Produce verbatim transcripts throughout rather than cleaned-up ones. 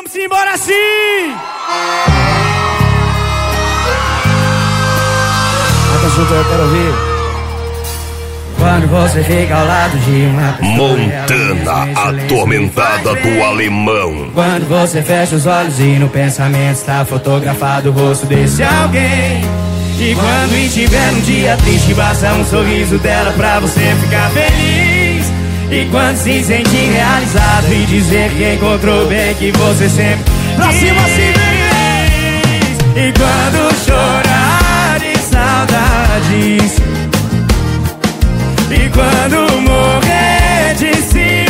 vamos embora sim! Canta junto, eu quero ouvir. Quando você fica ao lado de uma pessoa, Montana, atormentada do alemão. Quando você fecha os olhos e no pensamento está fotografado o rosto desse alguém. E quando estiver num dia triste, basta um sorriso dela pra você ficar feliz. E quando se sentir realizado e dizer que encontrou bem que você sempre pra cima se feliz. E quando chorar de saudades, e quando morrer de ciúmes,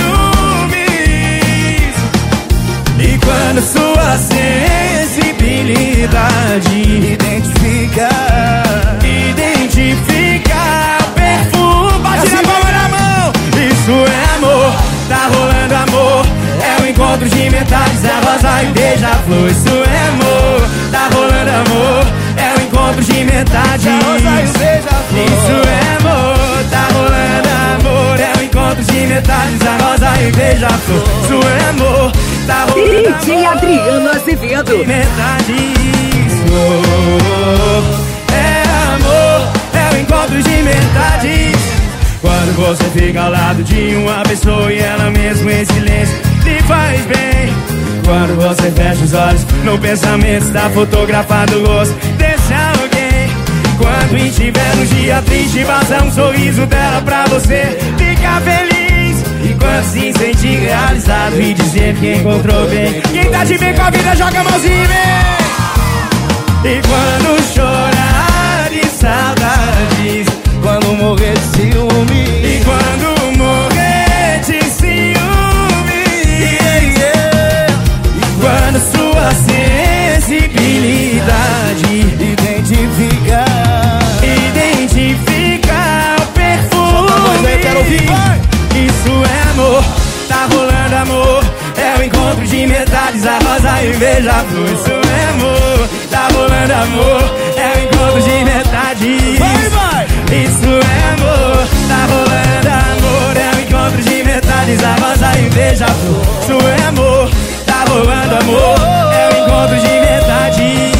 e quando sua sensibilidade identificar, identificar o perfume, bate na palma da mão. Isso é amor, tá rolando amor. É o encontro de metades, a rosa e o beija-flor. Isso é amor, tá rolando amor. É o encontro de metades, a rosa e o beija-flor. Isso é amor, tá rolando amor. É o encontro de metades, a rosa e o beija-flor. Isso é amor, tá rolando amor. D J Adriano Azevedo. Metades, oh, é amor, é o encontro de metades. Quando você fica ao lado de uma pessoa e ela mesmo em silêncio lhe faz bem. Quando você fecha os olhos, no pensamento está fotografado o rosto desse alguém. Quando estiver num dia triste, basta um sorriso dela pra você ficar feliz. E quando se sentir realizado e dizer que encontrou bem, quem tá de bem com a vida joga a mãozinha, vem. E quando chorar de saudades, quando morrer de ciúme, e quando morrer de ciúme, yeah, yeah. E quando sua sensibilidade identificar, identificar o perfume. Eu quero ouvir. Isso é amor, tá rolando amor. É o encontro de metades, a rosa e o beija-flor. Isso é amor, tá rolando amor. É o encontro de metades. Vai, vai. Isso é amor, tá rolando amor. É o encontro de metades, a rosa e o beija-flor. Isso é amor, tá rolando amor. É o encontro de metades.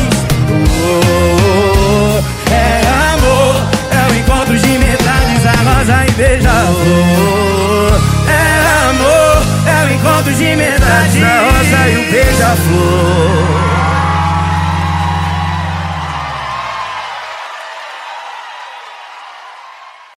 Oh, é amor, é o encontro de metades, a rosa e o beija-flor. É amor, é o encontro de metades, a rosa e o beija-flor.